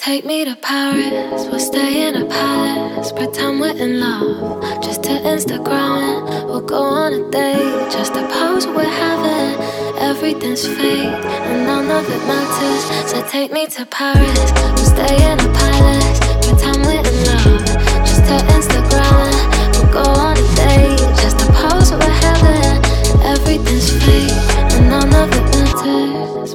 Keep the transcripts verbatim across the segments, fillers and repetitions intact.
Take me to Paris, we'll stay in a palace. Pretend we're in love, just to Instagram it. We'll go on a date, just to pose we're having. Everything's fake, and none of it matters. So take me to Paris, we'll stay in a palace. Pretend we're in love, just to Instagram it. We'll go on a date, just to pose we're having. Everything's fake, and none of it matters.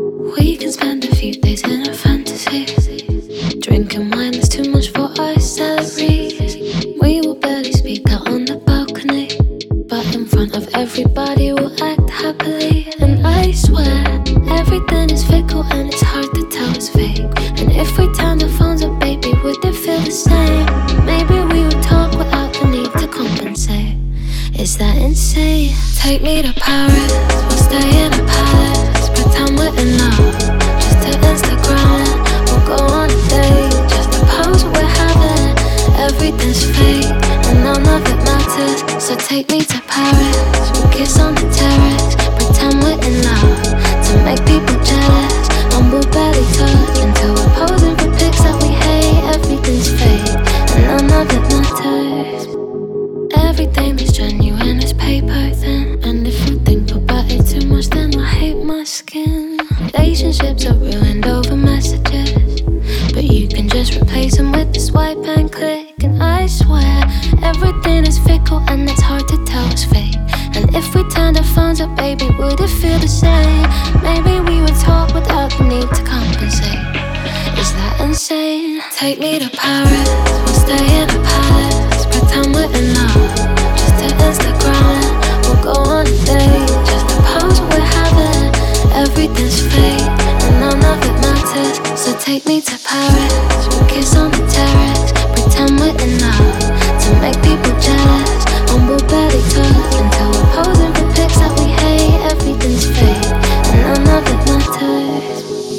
We can spend a few days in a fantasy, drinking wine that's too much for our salaries. We will barely speak out on the balcony, but in front of everybody we'll act happily. And I swear, everything is fickle and it's hard to tell it's fake. And if we turn the phones up, baby, would it feel the same? Maybe we would talk without the need to compensate. Is that insane? Take me to Paris, we'll stay in a palace. Pretend we're in love, just to Instagram it. We'll go on a date, just to pose we're having. Everything's fake, and none of it matters. So take me to Paris, we'll kiss on the terrace. Pretend we're in love, to make people jealous. And we'll barely touch until we're posing for pics that we hate. Everything's fake, and none of it matters. Everything that's genuine is paper thin, and if I think about it too much, then I hate my skin. Relationships are ruined over messages, but you can just replace them with a swipe and click. And I swear, everything is fickle and it's hard to tell it's fake. And if we turned our phones up, baby, would it feel the same? Maybe we would talk without the need to compensate. Is that insane? Take me to Paris, we'll stay in a palace. Pretend we're in love, just to Instagram it. We'll go on a date, just to pose we're having. Everything's fake, and none of it matters. So take me to Paris, we'll kiss on the terrace. Pretend we're in love, to make people jealous. And we'll barely touch until we're posing for pics that we hate. Everything's fake, and none of it matters.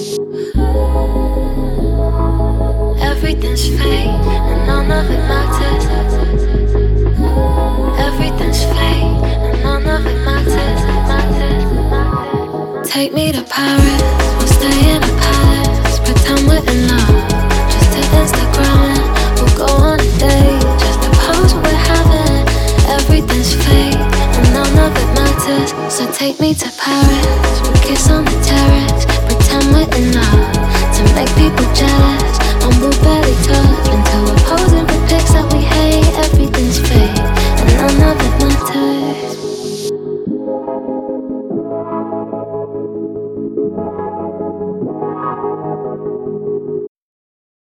Everything's fake, and none of it matters. Everything's fake, and none of it matters. matters, matters. Take me to Paris, we'll stay in a palace. Pretend we're in love, just to Instagram it. We'll go on a date, just to pose we're having. Everything's fake, and none of it matters. So take me to Paris.